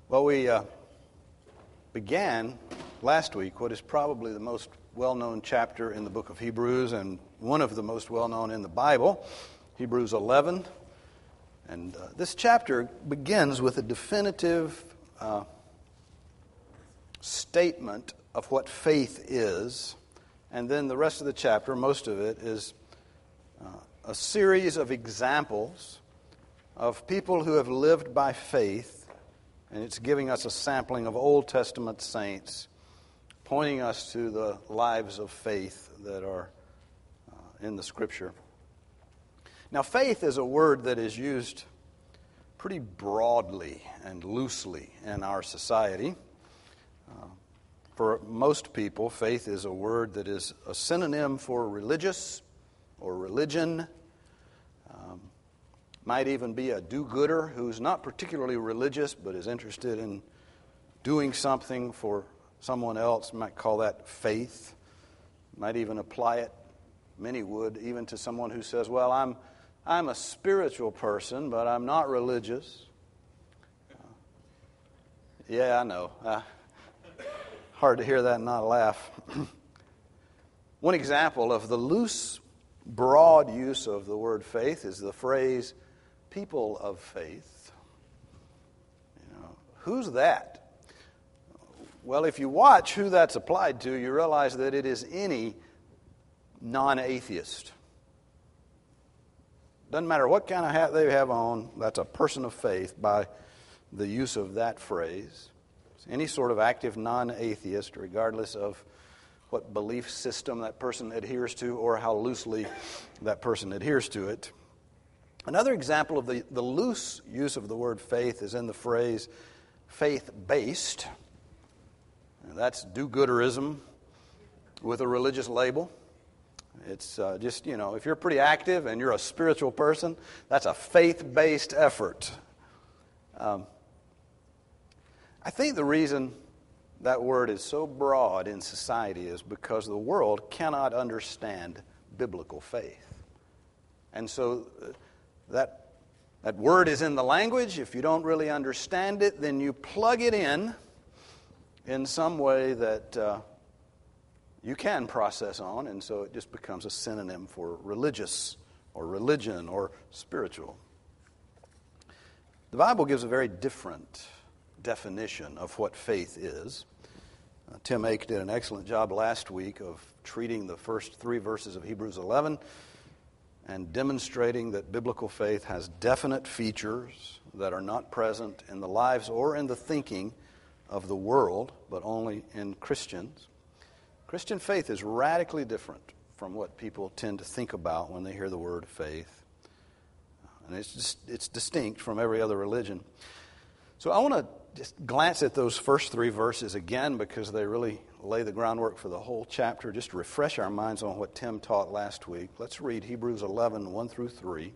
Well, we began last week what is probably the most well-known chapter in the book of Hebrews and one of the most well-known in the Bible, Hebrews 11. And this chapter begins with a definitive statement of what faith is. And then the rest of the chapter, most of it, is a series of examples of people who have lived by faith. And it's giving us a sampling of Old Testament saints, pointing us to the lives of faith that are in the Scripture. Now, faith is a word that is used pretty broadly and loosely in our society. For most people, faith is a word that is a synonym for religious or religion. Might even be a do-gooder who's not particularly religious but is interested in doing something for someone else. Might call that faith. Might even apply it, many would, even to someone who says, well, I'm a spiritual person, but I'm not religious. Yeah, I know. Hard to hear that and not laugh. One example of the loose, broad use of the word faith is the phrase, people of faith. Who's that? Well, if you watch who that's applied to, you realize that it is any non-atheist. Doesn't matter what kind of hat they have on, that's a person of faith by the use of that phrase. It's any sort of active non-atheist, regardless of what belief system that person adheres to or how loosely that person adheres to it. Another example of the loose use of the word faith is in the phrase faith-based. And that's do-gooderism with a religious label. It's just, if you're pretty active and you're a spiritual person, that's a faith-based effort. I think the reason that word is so broad in society is because the world cannot understand biblical faith. And so that word is in the language. If you don't really understand it, then you plug it in some way that you can process on, and so it just becomes a synonym for religious or religion or spiritual. The Bible gives a very different definition of what faith is. Tim Ake did an excellent job last week of treating the first 3 verses of Hebrews 11 and demonstrating that biblical faith has definite features that are not present in the lives or in the thinking of the world, but only in Christians. Christian faith is radically different from what people tend to think about when they hear the word faith. And it's distinct from every other religion. So I want to just glance at those first 3 verses again because they really lay the groundwork for the whole chapter, just to refresh our minds on what Tim taught last week. Let's read Hebrews 11, 1 through 3.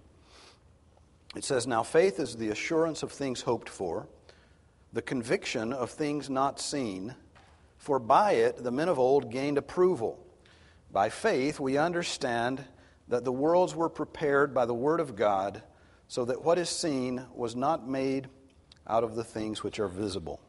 It says, "Now faith is the assurance of things hoped for, the conviction of things not seen, for by it the men of old gained approval. By faith we understand that the worlds were prepared by the word of God, so that what is seen was not made out of the things which are visible."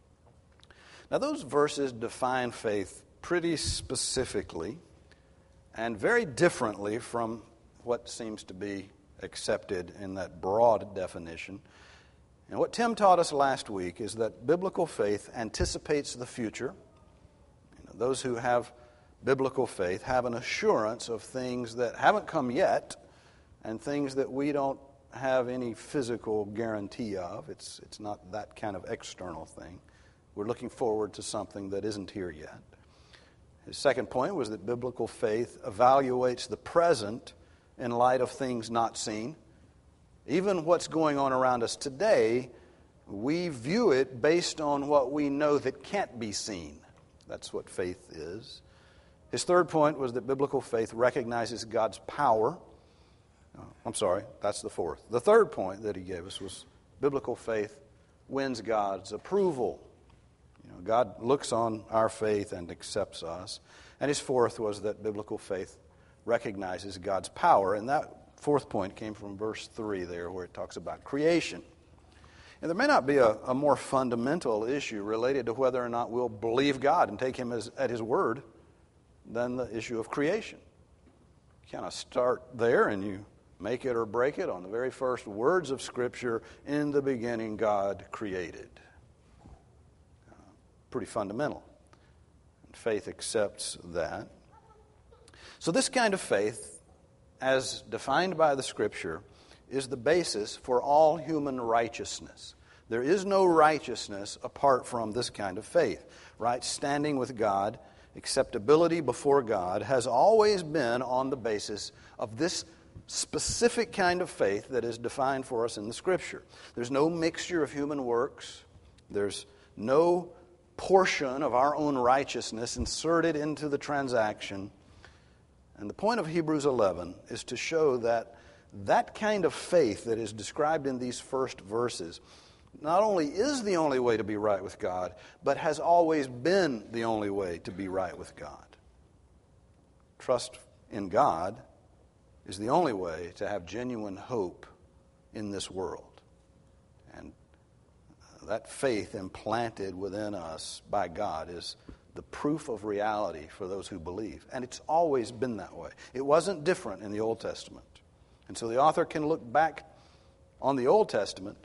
Now those verses define faith pretty specifically and very differently from what seems to be accepted in that broad definition. And what Tim taught us last week is that biblical faith anticipates the future. Those who have biblical faith have an assurance of things that haven't come yet and things that we don't have any physical guarantee of. It's not that kind of external thing. We're looking forward to something that isn't here yet. His second point was that biblical faith evaluates the present in light of things not seen. Even what's going on around us today, we view it based on what we know that can't be seen. That's what faith is. His third point was that biblical faith recognizes God's power. That's the fourth. The third point that he gave us was biblical faith wins God's approval. God looks on our faith and accepts us. And his fourth was that biblical faith recognizes God's power. And that fourth point came from verse 3 there, where it talks about creation. And there may not be a more fundamental issue related to whether or not we'll believe God and take Him at His word than the issue of creation. You kind of start there and you make it or break it on the very first words of Scripture. In the beginning, God created. Pretty fundamental. And faith accepts that. So this kind of faith, as defined by the Scripture, is the basis for all human righteousness. There is no righteousness apart from this kind of faith. Right standing with God, acceptability before God, has always been on the basis of this specific kind of faith that is defined for us in the Scripture. There's no mixture of human works. There's no portion of our own righteousness inserted into the transaction. And the point of Hebrews 11 is to show that that kind of faith that is described in these first verses not only is the only way to be right with God, but has always been the only way to be right with God. Trust in God is the only way to have genuine hope in this world. And that faith implanted within us by God is the proof of reality for those who believe. And it's always been that way. It wasn't different in the Old Testament. And so the author can look back on the Old Testament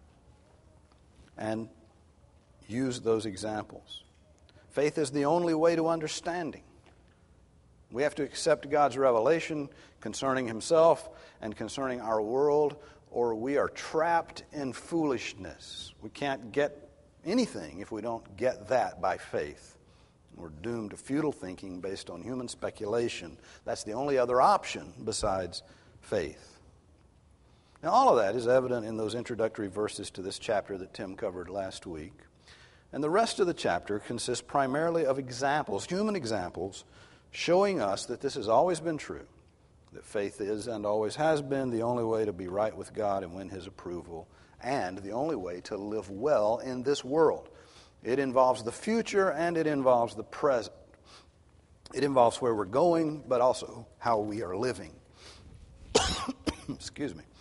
and use those examples. Faith is the only way to understanding. We have to accept God's revelation concerning Himself and concerning our world, or we are trapped in foolishness. We can't get anything if we don't get that by faith. We're doomed to futile thinking based on human speculation. That's the only other option besides faith. Now, all of that is evident in those introductory verses to this chapter that Tim covered last week. And the rest of the chapter consists primarily of examples, human examples, showing us that this has always been true, that faith is and always has been the only way to be right with God and win His approval, and the only way to live well in this world. It involves the future and it involves the present. It involves where we're going, but also how we are living. Excuse me.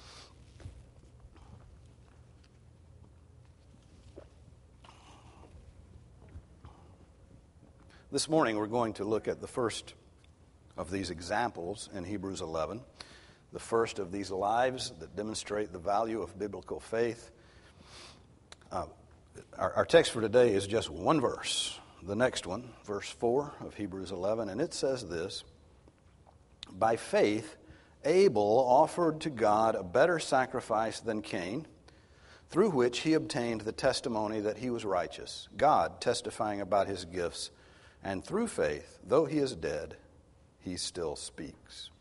This morning we're going to look at the first of these examples in Hebrews 11, the first of these lives that demonstrate the value of biblical faith. Our text for today is just one verse. The next one, verse 4 of Hebrews 11, and it says this: By faith Abel offered to God a better sacrifice than Cain, through which he obtained the testimony that he was righteous, God testifying about his gifts, and through faith, though he is dead, he still speaks.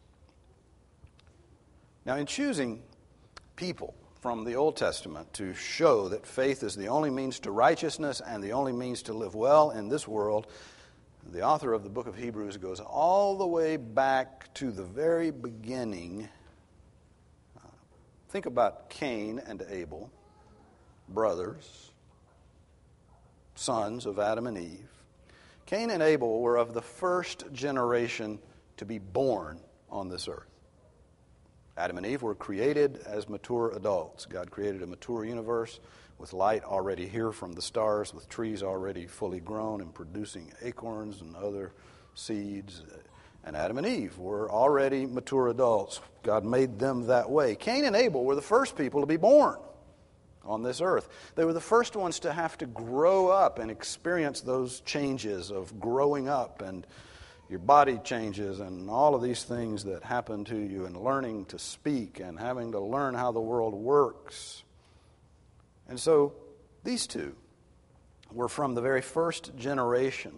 Now, in choosing people from the Old Testament to show that faith is the only means to righteousness and the only means to live well in this world, the author of the book of Hebrews goes all the way back to the very beginning. Think about Cain and Abel, brothers, sons of Adam and Eve. Cain and Abel were of the first generation to be born on this earth. Adam and Eve were created as mature adults. God created a mature universe with light already here from the stars, with trees already fully grown and producing acorns and other seeds. And Adam and Eve were already mature adults. God made them that way. Cain and Abel were the first people to be born on this earth. They were the first ones to have to grow up and experience those changes of growing up, and your body changes and all of these things that happen to you, and learning to speak and having to learn how the world works. And so these two were from the very first generation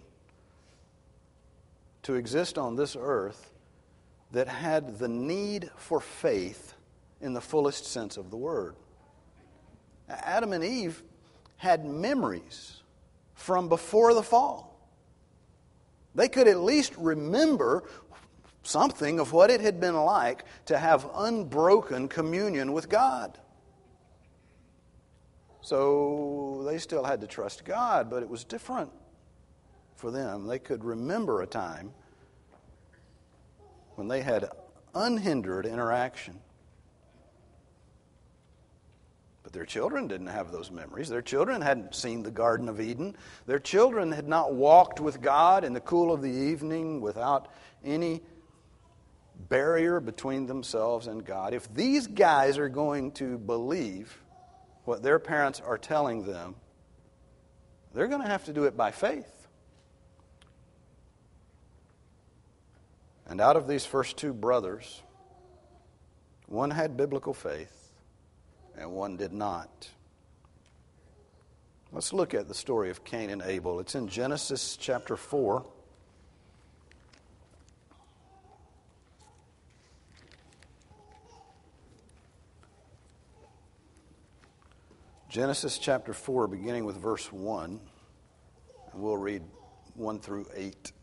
to exist on this earth that had the need for faith in the fullest sense of the word. Adam and Eve had memories from before the fall. They could at least remember something of what it had been like to have unbroken communion with God. So they still had to trust God, but it was different for them. They could remember a time when they had unhindered interaction. But their children didn't have those memories. Their children hadn't seen the Garden of Eden. Their children had not walked with God in the cool of the evening without any barrier between themselves and God. If these guys are going to believe what their parents are telling them, they're going to have to do it by faith. And out of these first two brothers, one had biblical faith and one did not. Let's look at the story of Cain and Abel. It's in Genesis chapter 4. Genesis chapter 4, beginning with verse 1. And we'll read 1 through 8.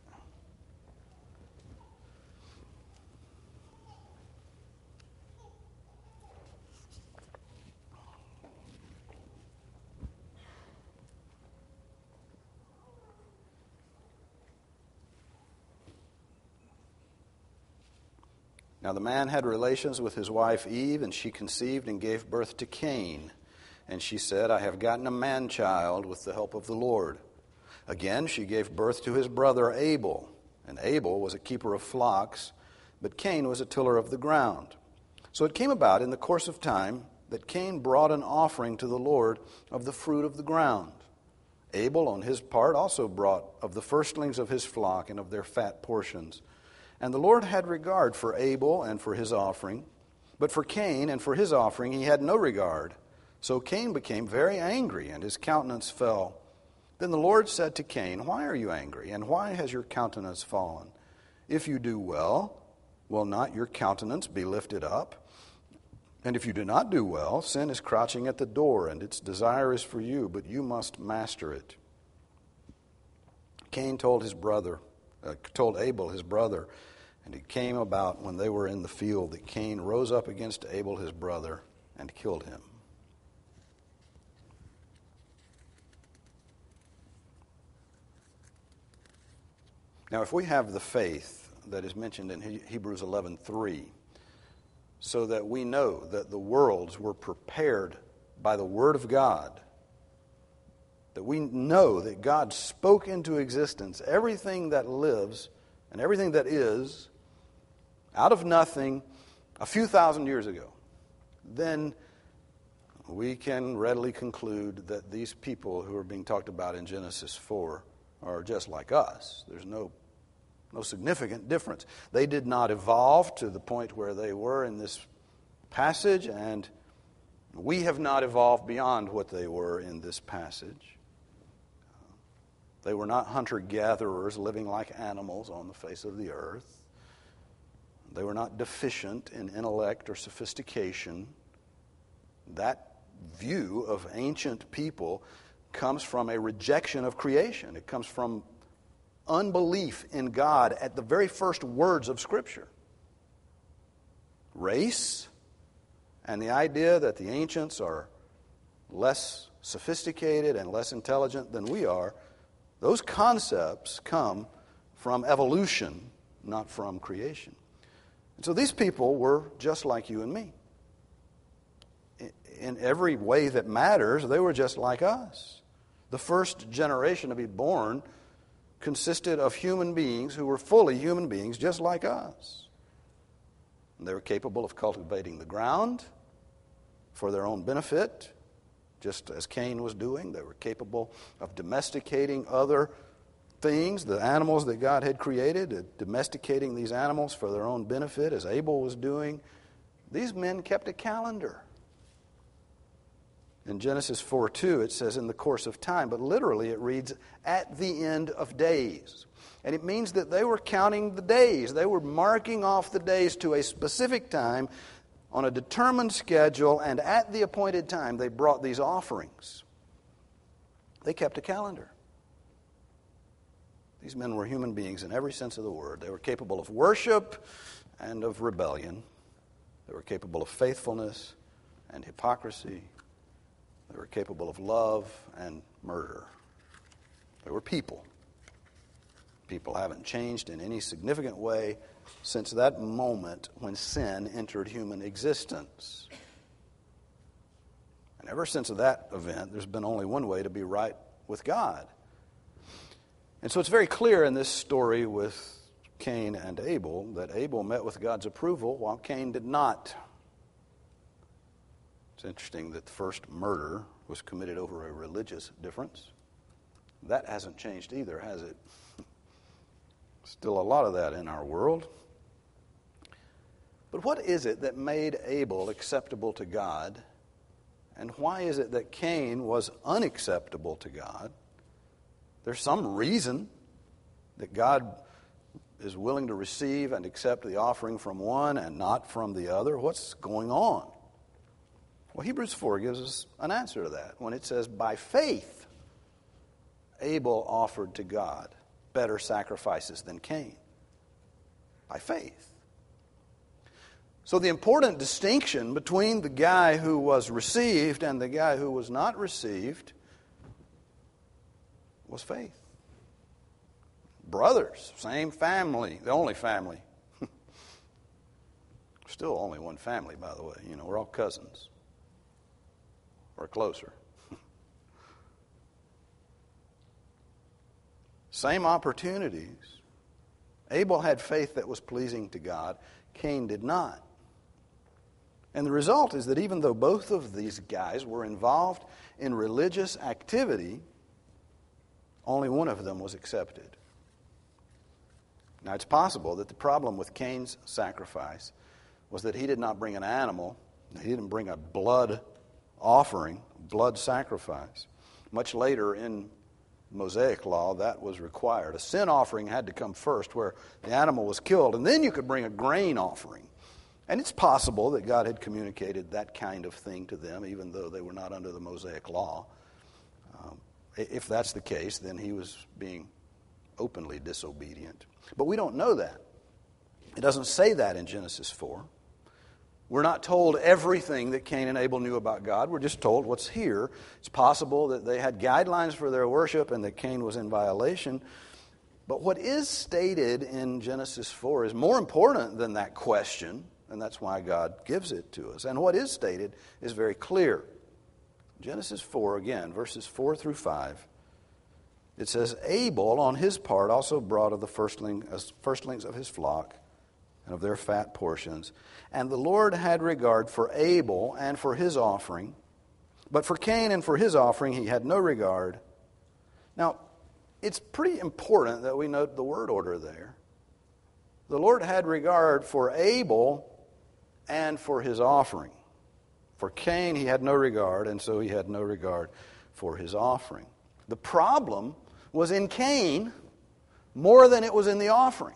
Now the man had relations with his wife Eve, and she conceived and gave birth to Cain. And she said, I have gotten a man-child with the help of the Lord. Again, she gave birth to his brother Abel. And Abel was a keeper of flocks, but Cain was a tiller of the ground. So it came about in the course of time that Cain brought an offering to the Lord of the fruit of the ground. Abel, on his part, also brought of the firstlings of his flock and of their fat portions. And the Lord had regard for Abel and for his offering, but for Cain and for his offering he had no regard. So Cain became very angry, and his countenance fell. Then the Lord said to Cain, Why are you angry, and why has your countenance fallen? If you do well, will not your countenance be lifted up? And if you do not do well, sin is crouching at the door, and its desire is for you, but you must master it. Cain told Abel his brother, and it came about when they were in the field that Cain rose up against Abel his brother and killed him. Now, if we have the faith that is mentioned in Hebrews 11:3, so that we know that the worlds were prepared by the Word of God, that we know that God spoke into existence everything that lives and everything that is out of nothing a few thousand years ago, then we can readily conclude that these people who are being talked about in Genesis 4 are just like us. There's no significant difference. They did not evolve to the point where they were in this passage, and we have not evolved beyond what they were in this passage. They were not hunter-gatherers living like animals on the face of the earth. They were not deficient in intellect or sophistication. That view of ancient people comes from a rejection of creation. It comes from unbelief in God at the very first words of Scripture. Race and the idea that the ancients are less sophisticated and less intelligent than we are, those concepts come from evolution, not from creation. And so these people were just like you and me. In every way that matters, they were just like us. The first generation to be born consisted of human beings who were fully human beings just like us. And they were capable of cultivating the ground for their own benefit, just as Cain was doing. They were capable of domesticating other things, the animals that God had created, domesticating these animals for their own benefit, as Abel was doing. These men kept a calendar. In Genesis 4:2, it says in the course of time, but literally it reads at the end of days. And it means that they were counting the days. They were marking off the days to a specific time on a determined schedule, and at the appointed time they brought these offerings. They kept a calendar. These men were human beings in every sense of the word. They were capable of worship and of rebellion. They were capable of faithfulness and hypocrisy. They were capable of love and murder. They were people. People haven't changed in any significant way since that moment when sin entered human existence. And ever since that event, there's been only one way to be right with God. And so it's very clear in this story with Cain and Abel that Abel met with God's approval while Cain did not. It's interesting that the first murder was committed over a religious difference. That hasn't changed either, has it? Still a lot of that in our world. But what is it that made Abel acceptable to God? And why is it that Cain was unacceptable to God? There's some reason that God is willing to receive and accept the offering from one and not from the other. What's going on? Well, Hebrews 4 gives us an answer to that when it says, by faith, Abel offered to God better sacrifices than Cain. By faith. So the important distinction between the guy who was received and the guy who was not received was faith. Brothers, same family, the only family. Still only one family, by the way. You know, we're all cousins. Or closer. Same opportunities. Abel had faith that was pleasing to God. Cain did not. And the result is that even though both of these guys were involved in religious activity, only one of them was accepted. Now, it's possible that the problem with Cain's sacrifice was that he did not bring an animal. He didn't bring a blood offering, blood sacrifice. Much later in Mosaic law, that was required. A sin offering had to come first, where the animal was killed, and then you could bring a grain offering. And it's possible that God had communicated that kind of thing to them, even though they were not under the Mosaic law. If that's the case, then he was being openly disobedient. But we don't know that. It doesn't say that in Genesis 4. We're not told everything that Cain and Abel knew about God. We're just told what's here. It's possible that they had guidelines for their worship and that Cain was in violation. But what is stated in Genesis 4 is more important than that question, and that's why God gives it to us. And what is stated is very clear. Genesis 4, again, verses 4 through 5. It says, Abel, on his part, also brought of the firstlings of his flock and of their fat portions. And the Lord had regard for Abel and for his offering, but for Cain and for his offering he had no regard. Now, it's pretty important that we note the word order there. The Lord had regard for Abel and for his offering. For Cain he had no regard, and so he had no regard for his offering. The problem was in Cain more than it was in the offering.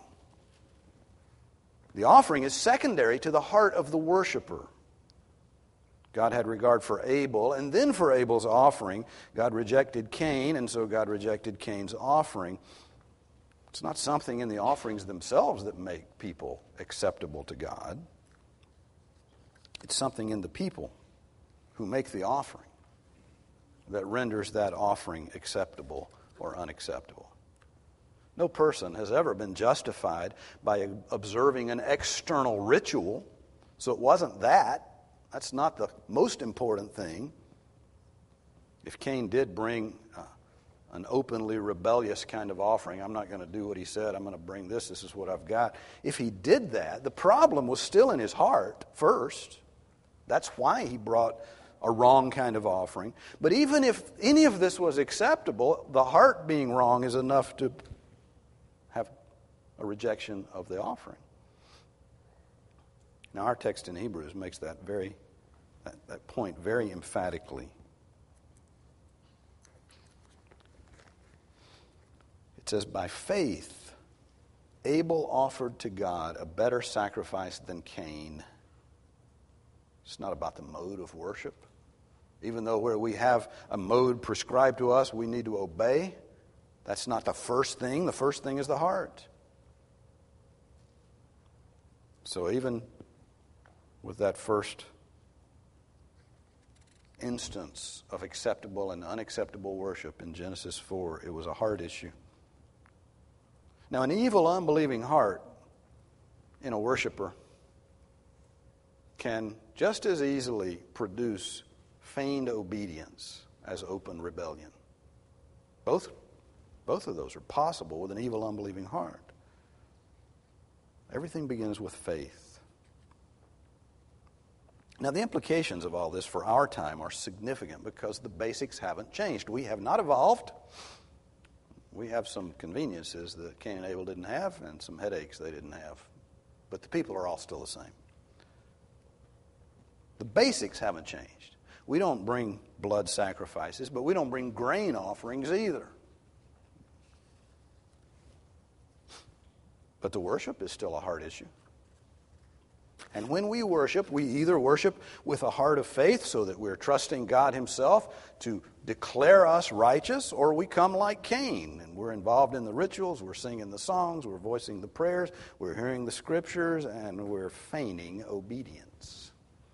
The offering is secondary to the heart of the worshiper. God had regard for Abel, and then for Abel's offering, God rejected Cain, and so God rejected Cain's offering. It's not something in the offerings themselves that make people acceptable to God. It's something in the people who make the offering that renders that offering acceptable or unacceptable. No person has ever been justified by observing an external ritual, so it wasn't that. That's not the most important thing. If Cain did bring an openly rebellious kind of offering, I'm not going to do what he said, I'm going to bring this is what I've got. If he did that, the problem was still in his heart first. That's why he brought a wrong kind of offering. But even if any of this was acceptable, the heart being wrong is enough to have a rejection of the offering. Now, our text in Hebrews makes that point very emphatically. It says, by faith, Abel offered to God a better sacrifice than Cain. It's not about the mode of worship. Even though where we have a mode prescribed to us, we need to obey. That's not the first thing. The first thing is the heart. So even with that first instance of acceptable and unacceptable worship in Genesis 4, it was a heart issue. Now, an evil, unbelieving heart in a worshiper can just as easily produce feigned obedience as open rebellion. Both of those are possible with an evil, unbelieving heart. Everything begins with faith. Now, the implications of all this for our time are significant because the basics haven't changed. We have not evolved. We have some conveniences that Cain and Abel didn't have and some headaches they didn't have. But the people are all still the same. The basics haven't changed. We don't bring blood sacrifices, but we don't bring grain offerings either. But the worship is still a heart issue. And when we worship, we either worship with a heart of faith so that we're trusting God Himself to declare us righteous, or we come like Cain and we're involved in the rituals, we're singing the songs, we're voicing the prayers, we're hearing the scriptures, and we're feigning obedience.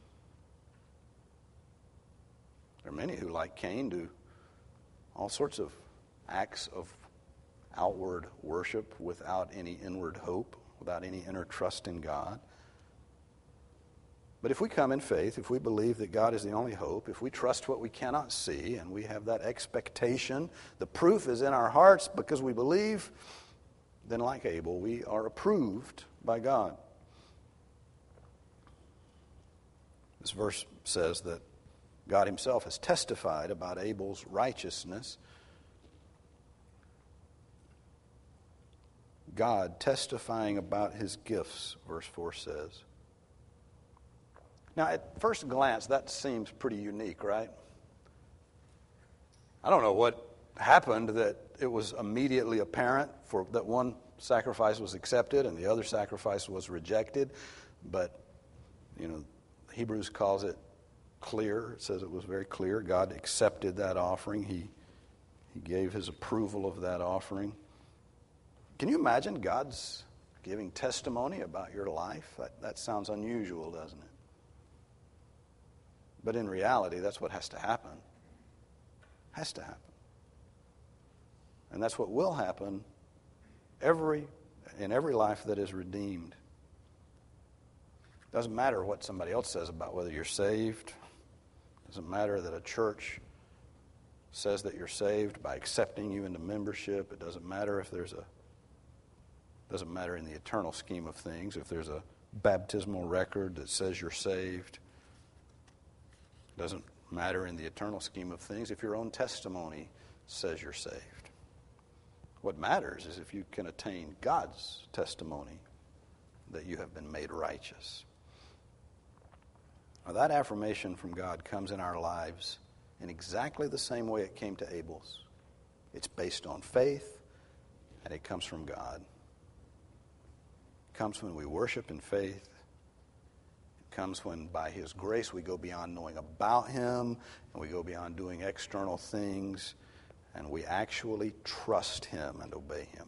There are many who, like Cain, do all sorts of acts of outward worship without any inward hope, without any inner trust in God. But if we come in faith, if we believe that God is the only hope, if we trust what we cannot see, and we have that expectation, the proof is in our hearts because we believe, then like Abel, we are approved by God. This verse says that God Himself has testified about Abel's righteousness. God testifying about His gifts, verse 4 says. Now, at first glance, that seems pretty unique, right? I don't know what happened that it was immediately apparent that one sacrifice was accepted and the other sacrifice was rejected. But, Hebrews calls it clear. It says it was very clear. God accepted that offering. He gave His approval of that offering. Can you imagine God's giving testimony about your life? That sounds unusual, doesn't it? But in reality, that's what has to happen. Has to happen. And that's what will happen in every life that is redeemed. Doesn't matter what somebody else says about whether you're saved. Doesn't matter that a church says that you're saved by accepting you into membership. It doesn't matter if doesn't matter in the eternal scheme of things if there's a baptismal record that says you're saved. It doesn't matter in the eternal scheme of things if your own testimony says you're saved. What matters is if you can attain God's testimony that you have been made righteous. Now, that affirmation from God comes in our lives in exactly the same way it came to Abel's. It's based on faith, and it comes from God. It comes when we worship in faith. It comes when, by His grace, we go beyond knowing about Him, and we go beyond doing external things, and we actually trust Him and obey Him.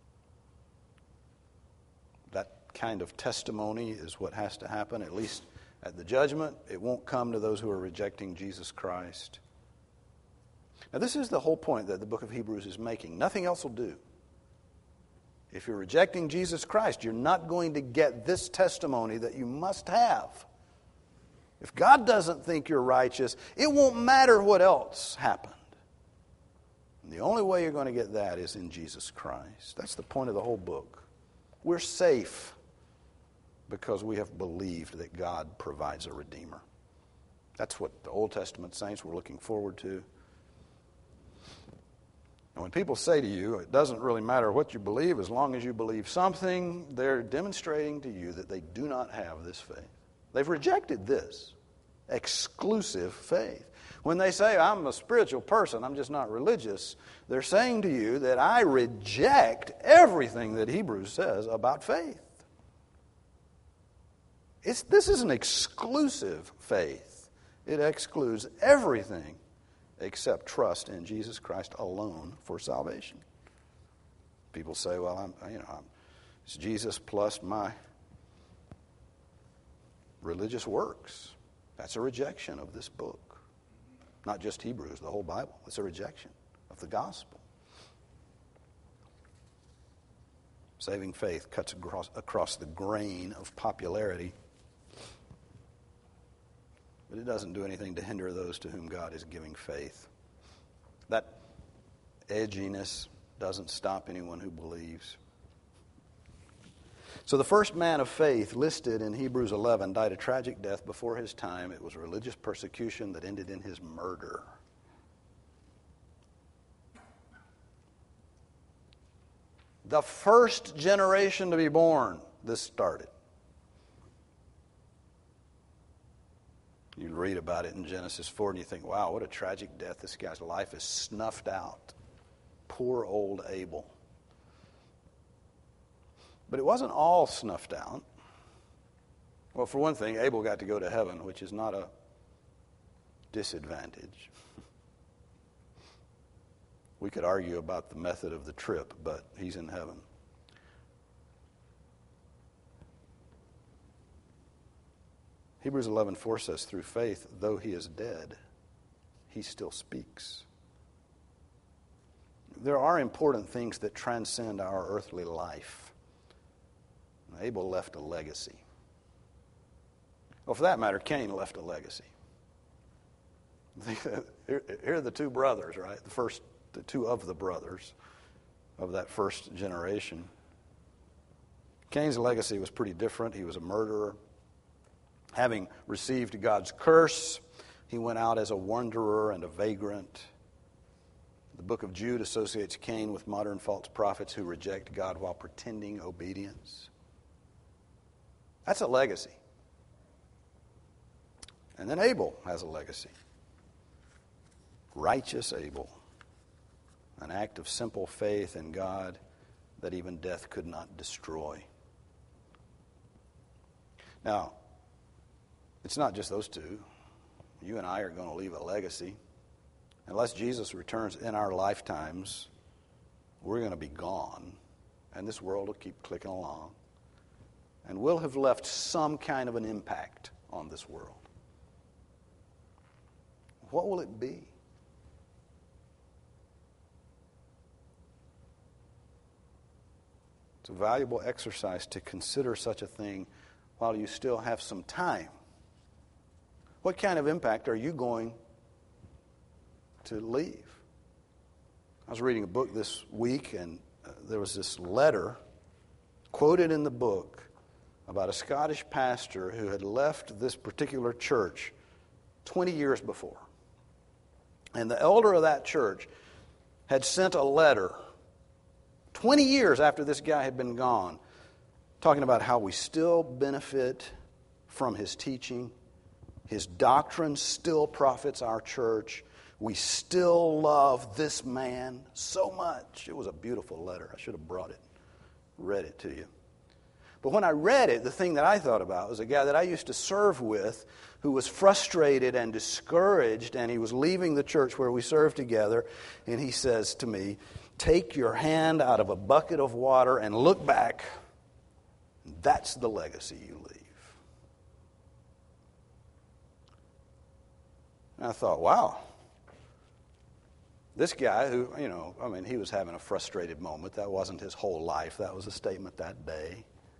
That kind of testimony is what has to happen, at least at the judgment. It won't come to those who are rejecting Jesus Christ. Now, this is the whole point that the book of Hebrews is making. Nothing else will do. If you're rejecting Jesus Christ, you're not going to get this testimony that you must have. If God doesn't think you're righteous, it won't matter what else happened. And the only way you're going to get that is in Jesus Christ. That's the point of the whole book. We're safe because we have believed that God provides a Redeemer. That's what the Old Testament saints were looking forward to. And when people say to you, it doesn't really matter what you believe as long as you believe something, they're demonstrating to you that they do not have this faith. They've rejected this exclusive faith. When they say, I'm a spiritual person, I'm just not religious, they're saying to you that I reject everything that Hebrews says about faith. This is an exclusive faith. It excludes everything except trust in Jesus Christ alone for salvation. People say, well, it's Jesus plus my religious works. That's a rejection of this book. Not just Hebrews, the whole Bible. It's a rejection of the gospel. Saving faith cuts across the grain of popularity. but it doesn't do anything to hinder those to whom God is giving faith. That edginess doesn't stop anyone who believes. So the first man of faith listed in Hebrews 11 died a tragic death before his time. It was religious persecution that ended in his murder. The first generation to be born, this started. You read about it in Genesis 4 and you think, wow, what a tragic death. This guy's life is snuffed out. Poor old Abel. But it wasn't all snuffed out. Well, for one thing, Abel got to go to heaven, which is not a disadvantage. We could argue about the method of the trip, but he's in heaven. Hebrews 11:4 says, through faith, though he is dead, he still speaks. There are important things that transcend our earthly life. Abel left a legacy. Well, for that matter, Cain left a legacy. Here are the two brothers, right? The two of the brothers of that first generation. Cain's legacy was pretty different. He was a murderer. Having received God's curse, he went out as a wanderer and a vagrant. The book of Jude associates Cain with modern false prophets who reject God while pretending obedience. That's a legacy. And then Abel has a legacy. Righteous Abel. An act of simple faith in God that even death could not destroy. Now, it's not just those two. You and I are going to leave a legacy. Unless Jesus returns in our lifetimes, we're going to be gone. And this world will keep clicking along. And we'll have left some kind of an impact on this world. What will it be? It's a valuable exercise to consider such a thing while you still have some time. What kind of impact are you going to leave? I was reading a book this week, and there was this letter quoted in the book about a Scottish pastor who had left this particular church 20 years before. And the elder of that church had sent a letter 20 years after this guy had been gone, talking about how we still benefit from his teaching. His doctrine still profits our church. We still love this man so much. It was a beautiful letter. I should have brought it, read it to you. But when I read it, the thing that I thought about was a guy that I used to serve with who was frustrated and discouraged, and he was leaving the church where we served together, and he says to me, take your hand out of a bucket of water and look back. That's the legacy you leave. And I thought, wow. This guy who, he was having a frustrated moment. That wasn't his whole life. That was a statement that day.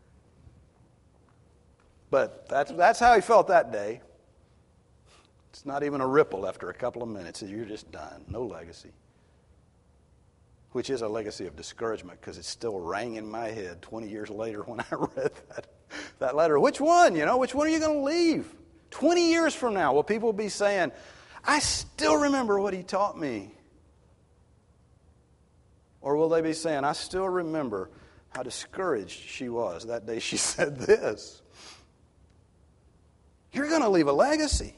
But that's how he felt that day. It's not even a ripple after a couple of minutes. You're just done. No legacy. Which is a legacy of discouragement because it still rang in my head 20 years later when I read that letter. Which one? Which one are you going to leave? 20 years from now, will people be saying, I still remember what he taught me? Or will they be saying, I still remember how discouraged she was that day she said this? You're going to leave a legacy.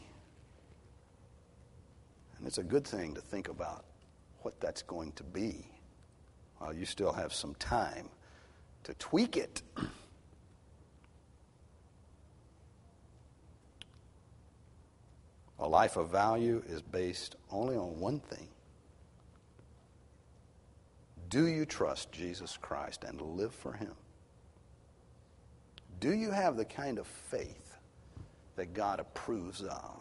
And it's a good thing to think about what that's going to be while you still have some time to tweak it. A life of value is based only on one thing. Do you trust Jesus Christ and live for him? Do you have the kind of faith that God approves of?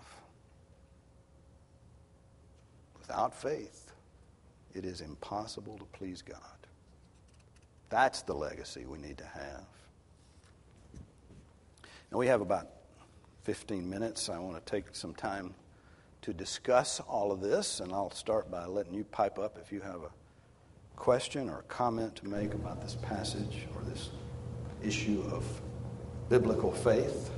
Without faith, it is impossible to please God. That's the legacy we need to have. And we have about 15 minutes, I want to take some time to discuss all of this, and I'll start by letting you pipe up if you have a question or a comment to make about this passage or this issue of biblical faith.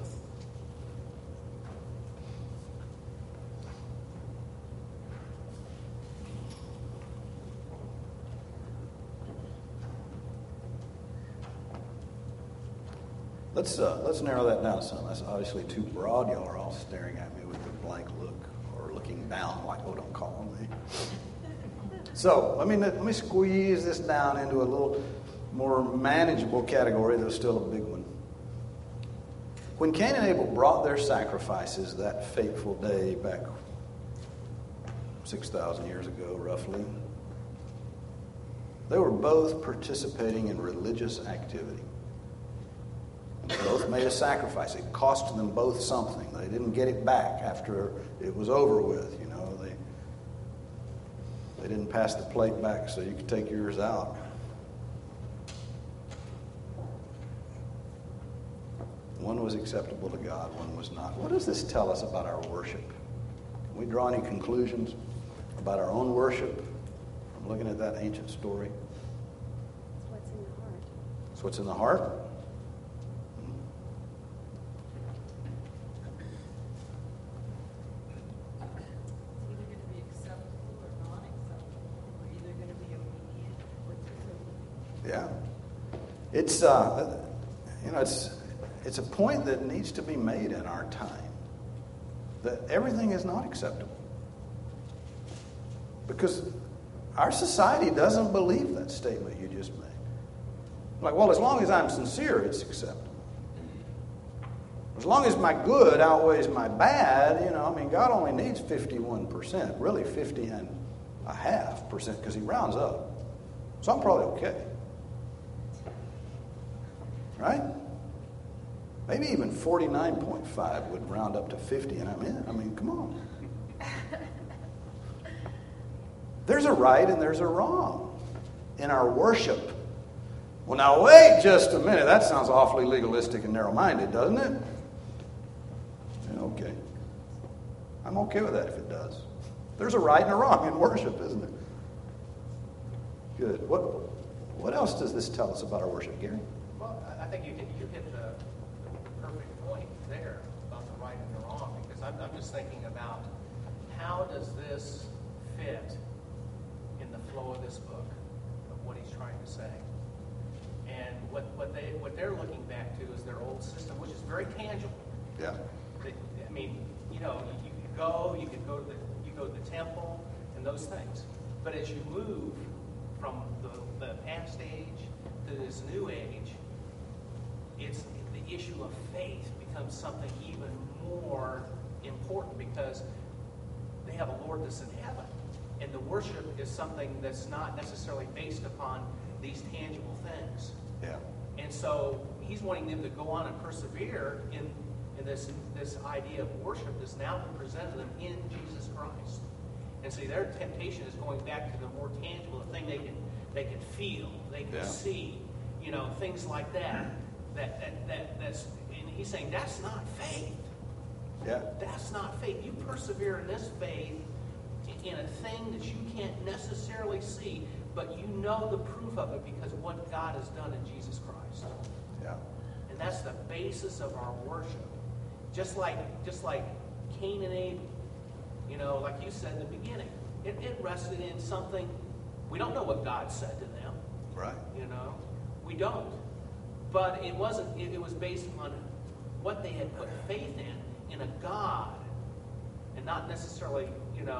Let's narrow that down some. That's obviously too broad. Y'all are all staring at me with a blank look or looking down like, oh, don't call on me. So let me squeeze this down into a little more manageable category, though still a big one. When Cain and Abel brought their sacrifices that fateful day back 6,000 years ago, roughly, they were both participating in religious activity. They both made a sacrifice. It cost them both something. They didn't get it back after it was over with. You know, they didn't pass the plate back so you could take yours out. One was acceptable to God, one was not. What does this tell us about our worship? Can we draw any conclusions about our own worship from looking at that ancient story? It's what's in the heart. It's what's in the heart? Yeah, it's it's a point that needs to be made in our time that everything is not acceptable because our society doesn't believe that statement you just made. Like, well, as long as I'm sincere, it's acceptable. As long as my good outweighs my bad, God only needs 51%, really 50.5% because He rounds up. So I'm probably okay. Right? Maybe even 49.5 would round up to 50 and I'm in. I mean, come on. There's a right and there's a wrong in our worship. Well, now wait just a minute. That sounds awfully legalistic and narrow-minded, doesn't it? Yeah, okay. I'm okay with that if it does. There's a right and a wrong in worship, isn't it? Good. What else does this tell us about our worship, Gary? Well, I think you hit the perfect point there about the right and the wrong, because I'm just thinking about how does this fit in the flow of this book of what he's trying to say. And what they're looking back to is their old system, which is very tangible. Yeah. You go to the temple and those things. But as you move from the past age to this new age, it's the issue of faith becomes something even more important because they have a Lord that's in heaven. And the worship is something that's not necessarily based upon these tangible things. Yeah. And so he's wanting them to go on and persevere in this idea of worship that's now been presented to them in Jesus Christ. And see, their temptation is going back to the more tangible, the thing they can feel, they can see, things like that. That's, and he's saying that's not faith. Yeah. That's not faith. You persevere in this faith in a thing that you can't necessarily see, but you know the proof of it because of what God has done in Jesus Christ. Yeah. And that's the basis of our worship. Just like Cain and Abel, like you said in the beginning, it rested in something. We don't know what God said to them. Right. We don't. But it wasn't. It was based on what they had put faith in a God, and not necessarily,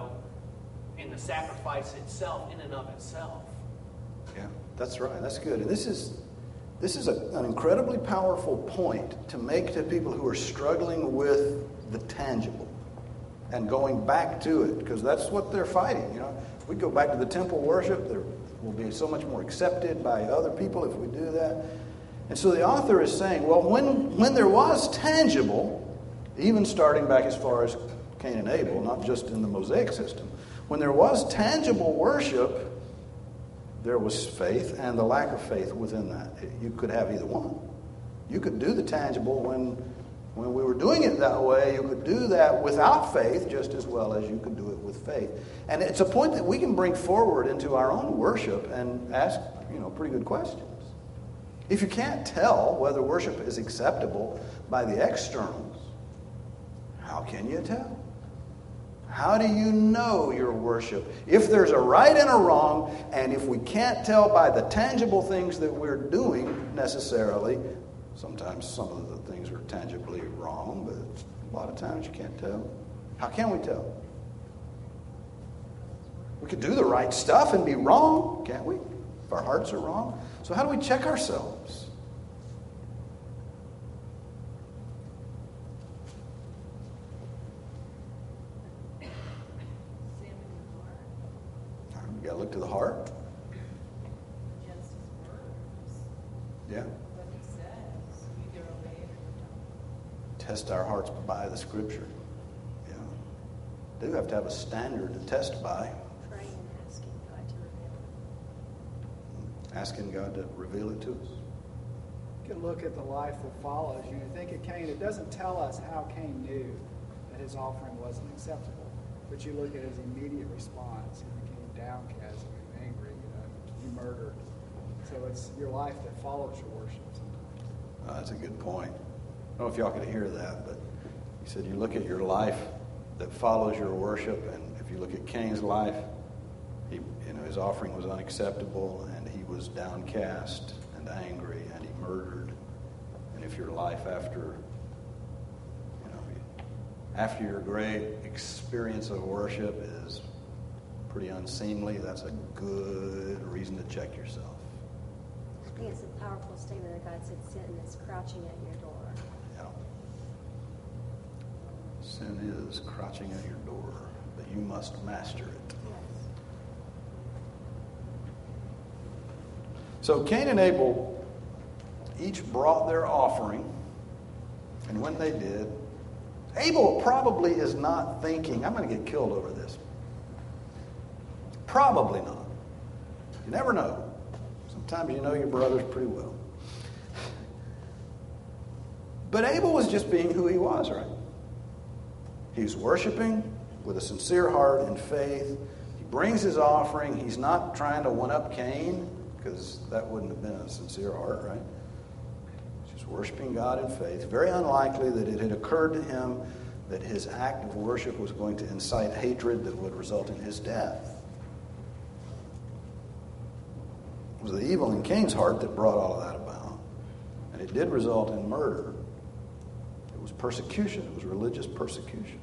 in the sacrifice itself, in and of itself. Yeah, that's right. That's good. And this is an incredibly powerful point to make to people who are struggling with the tangible and going back to it, because that's what they're fighting. If we go back to the temple worship, there will be so much more accepted by other people if we do that. And so the author is saying, well, when there was tangible, even starting back as far as Cain and Abel, not just in the Mosaic system, when there was tangible worship, there was faith and the lack of faith within that. You could have either one. You could do the tangible when When we were doing it that way, you could do that without faith just as well as you could do it with faith. And it's a point that we can bring forward into our own worship and ask, pretty good questions. If you can't tell whether worship is acceptable by the externals, how can you tell? How do you know your worship? If there's a right and a wrong, and if we can't tell by the tangible things that we're doing necessarily, sometimes some of the things are tangibly wrong, but a lot of times you can't tell. How can we tell? We could do the right stuff and be wrong, can't we? If our hearts are wrong. So how do we check ourselves? We got to look to the heart. Just his words. Yeah. What he says, either obey it or don't. Test our hearts by the Scripture. Yeah. Do have to have a standard to test by. Praying and asking God to reveal it. Asking God to reveal it to us. You can look at the life that follows. You think of Cain. It doesn't tell us how Cain knew that his offering wasn't acceptable. But you look at his immediate response. He became downcast, he became angry. He murdered. So it's your life that follows your worship sometimes. That's a good point. I don't know if y'all could hear that, but he said you look at your life that follows your worship, and if you look at Cain's life, his offering was unacceptable, and he was downcast and angry, and he murdered. And if your life after your great experience of worship is pretty unseemly, that's a good reason to check yourself. I think it's a powerful statement that God said sin is crouching at your door. Yeah. Sin is crouching at your door, but you must master it. Yes. So Cain and Abel each brought their offering, and when they did, Abel probably is not thinking, I'm going to get killed over this. Probably not. You never know. Sometimes you know your brothers pretty well. But Abel was just being who he was, right? He's worshiping with a sincere heart and faith. He brings his offering. He's not trying to one-up Cain, because that wouldn't have been a sincere heart, right? He's just worshiping God in faith. Very unlikely that it had occurred to him that his act of worship was going to incite hatred that would result in his death. It was the evil in Cain's heart that brought all of that about. And it did result in murder. It was persecution. It was religious persecution.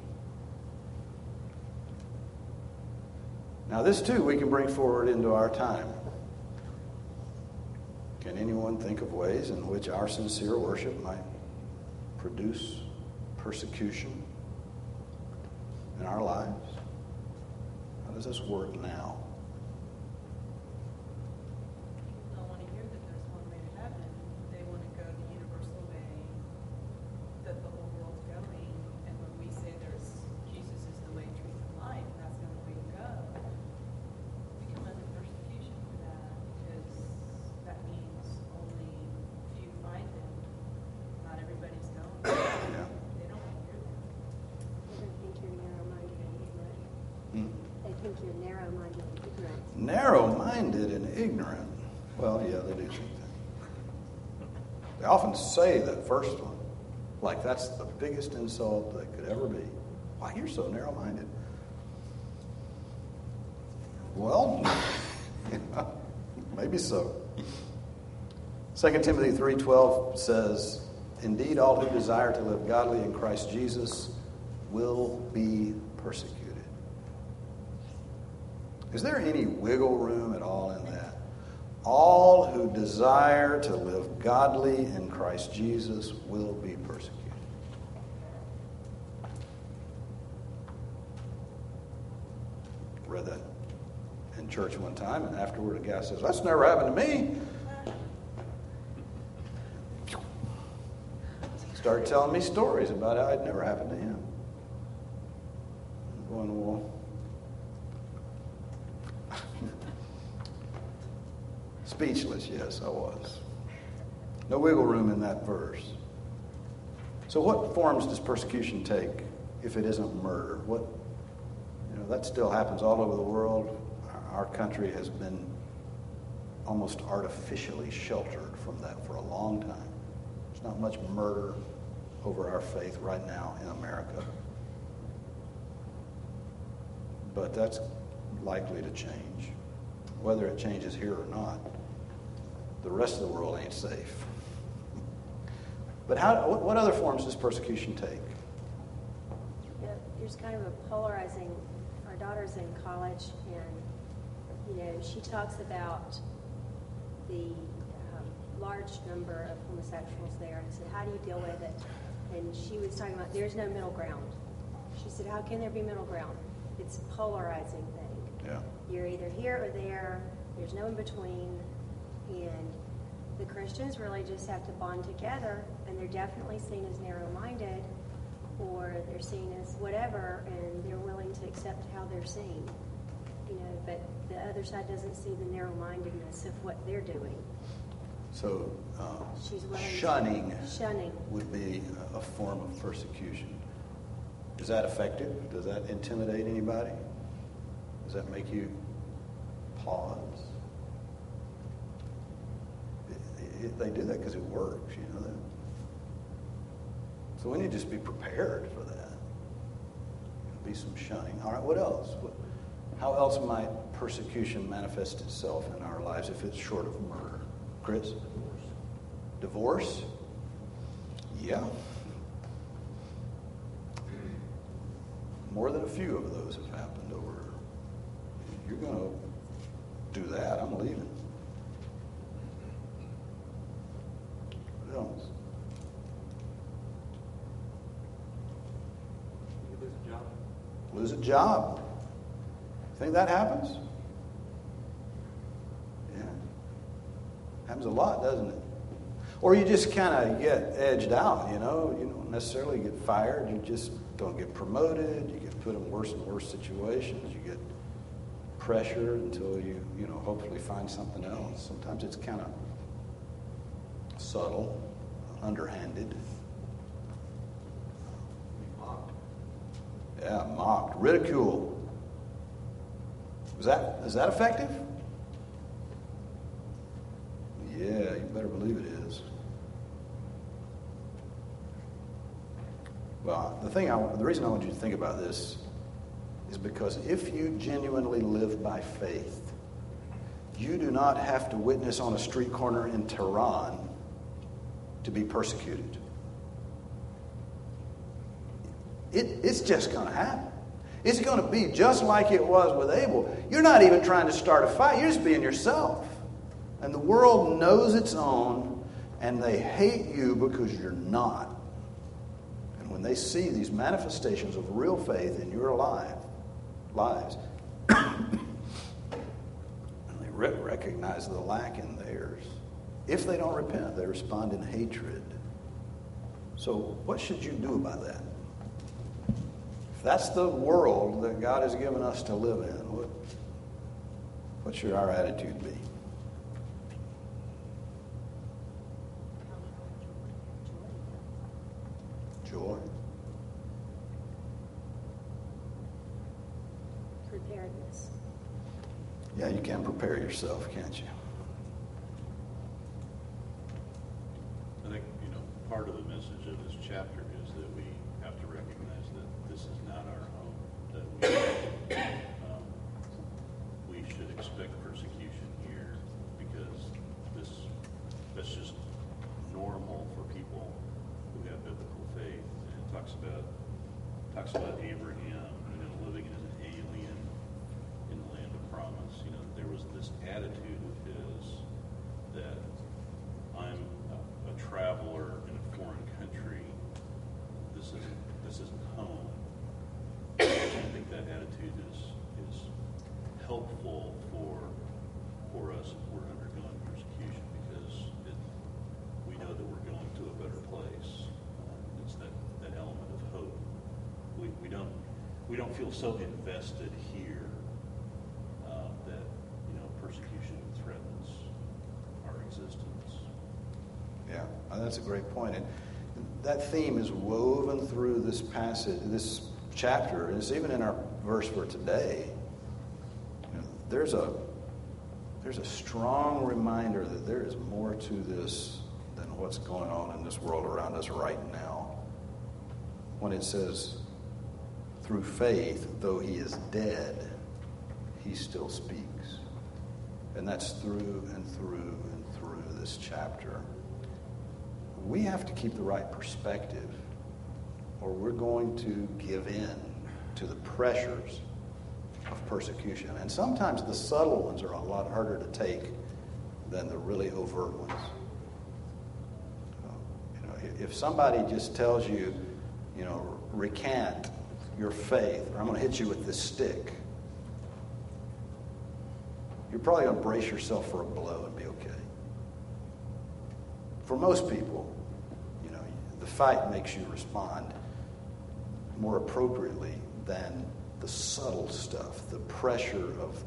Now this too we can bring forward into our time. Can anyone think of ways in which our sincere worship might produce persecution in our lives? How does this work now? People don't want to hear that there's one way to heaven. They want to go the universal way that the whole world's going. And when we say Jesus is the way, truth, and life, and that's the only way to go, we come under persecution for that, because that means only few find him. Not everybody's going. Yeah. They don't want to hear that. They think you're narrow-minded and ignorant. They think you're narrow-minded and ignorant. Narrow-minded and ignorant. Well, yeah, they do think that. They often say that first one, like that's the biggest insult that could ever be. Why, you're so narrow-minded. Well, maybe so. 2 Timothy 3:12 says, "Indeed, all who desire to live godly in Christ Jesus will be persecuted." Is there any wiggle room at all in that? All who desire to live godly in Christ Jesus will be persecuted. Read that in church one time, and afterward a guy says, "That's never happened to me." Started telling me stories about how it never happened to him. I'm going, well, speechless, yes, I was. No wiggle room in that verse. So So what forms does persecution take if it isn't murder? That still happens all over the world. Our country has been almost artificially sheltered from that for a long time. There's not much murder over our faith right now in America. But that's likely to change. Whether it changes here or not, the rest of the world ain't safe. But what other forms does persecution take? There's kind of a polarizing. Our daughter's in college, and she talks about the large number of homosexuals there, and said, "How do you deal with it?" And she was talking about there's no middle ground. She said, "How can there be middle ground? It's a polarizing thing. Yeah. You're either here or there. There's no in between, and the Christians really just have to bond together, and they're definitely seen as narrow-minded, or they're seen as whatever, and they're willing to accept how they're seen. But the other side doesn't see the narrow-mindedness of what they're doing." So She's willing shunning would be a form of persecution. Is that effective? Does that intimidate anybody? Does that make you pause? They do that because it works, that. So we need to just be prepared for that. Be some shunning. All right, what else? How else might persecution manifest itself in our lives if it's short of murder? Chris? Divorce? Yeah. More than a few of those have happened over. You're going to do that, I'm leaving. What else? You lose a job. Lose a job. Think that happens? Yeah. Happens a lot, doesn't it? Or you just kind of get edged out, you don't necessarily get fired, you just don't get promoted, you get put in worse and worse situations, you get pressured until you hopefully find something else. Sometimes it's kind of subtle, underhanded. Mocked. Yeah, mocked, ridiculed. Is that effective? Yeah, you better believe it is. Well, the reason I want you to think about this is because if you genuinely live by faith, you do not have to witness on a street corner in Tehran to be persecuted. It's just going to happen. It's going to be just like it was with Abel. You're not even trying to start a fight. You're just being yourself. And the world knows its own, and they hate you because you're not. And when they see these manifestations of real faith in your lives, and they recognize the lack in theirs, if they don't repent, they respond in hatred. So what should you do about that? If that's the world that God has given us to live in, what should our attitude be? Joy. Preparedness. Yeah, you can prepare yourself, can't you? I think, part of the message of this chapter is that we have to recognize that this is not our home, that we should expect persecution here because that's just normal for people who have biblical faith. And it talks about Abraham, living as an alien in the land of promise. There was this attitude of his that I'm a traveler in a foreign country. This isn't home. I think that attitude is helpful for us if we're undergoing persecution because we know that we're going to a better place. It's that element of hope. We don't feel so invested here that persecution threatens our existence. Yeah, that's a great point. And that theme is woven through this passage, this chapter, and it's even in our verse for today. You know, there's a strong reminder that there is more to this than what's going on in this world around us right now. When it says, through faith, though he is dead, he still speaks. And that's through and through and through this chapter. We have to keep the right perspective, or we're going to give in to the pressures of persecution. And sometimes the subtle ones are a lot harder to take than the really overt ones. You know, if somebody just tells you, you know, recant your faith, or I'm going to hit you with this stick, you're probably going to brace yourself for a blow and be okay. For most people, you know, the fight makes you respond more appropriately than the subtle stuff, the pressure of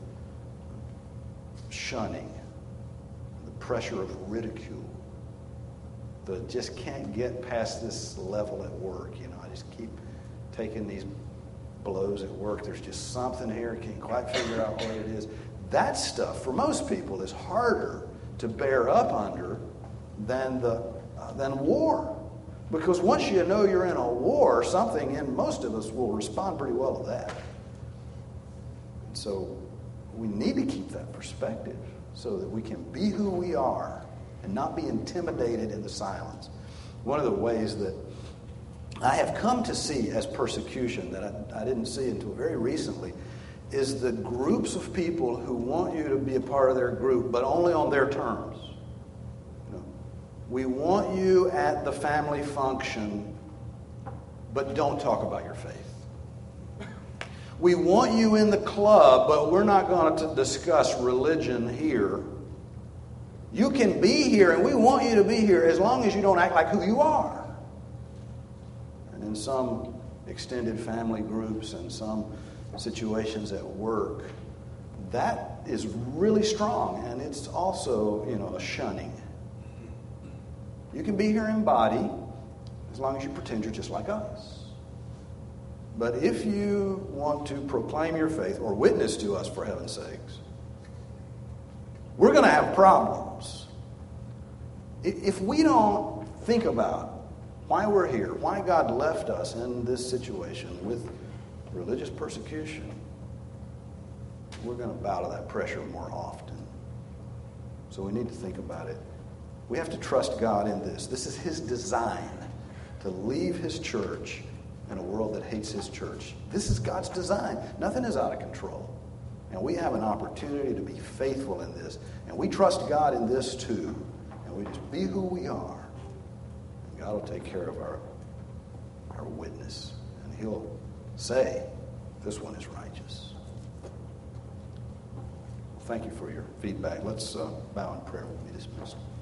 shunning, the pressure of ridicule, that just can't get past this level at work. You know, I just keep taking these blows at work. There's just something here, can't quite figure out what it is. That stuff, for most people, is harder to bear up under than war. Because once you know you're in a war, something in most of us will respond pretty well to that. And so we need to keep that perspective so that we can be who we are and not be intimidated in the silence. One of the ways that I have come to see as persecution that I didn't see until very recently is the groups of people who want you to be a part of their group, but only on their terms. You know, we want you at the family function, but don't talk about your faith. We want you in the club, but we're not going to discuss religion here. You can be here, and we want you to be here as long as you don't act like who you are. And in some extended family groups and some situations at work, that is really strong, and it's also, you know, a shunning. You can be here in body as long as you pretend you're just like us. But if you want to proclaim your faith or witness to us, for heaven's sakes, we're going to have problems. If we don't think about why we're here, why God left us in this situation with religious persecution, we're going to bow to that pressure more often. So we need to think about it. We have to trust God in this. This is His design, to leave His church in a world that hates His church. This is God's design. Nothing is out of control. And we have an opportunity to be faithful in this. And we trust God in this too. And we just be who we are. And God will take care of our witness. And He'll say, this one is righteous. Thank you for your feedback. Let's bow in prayer. We'll be dismissed.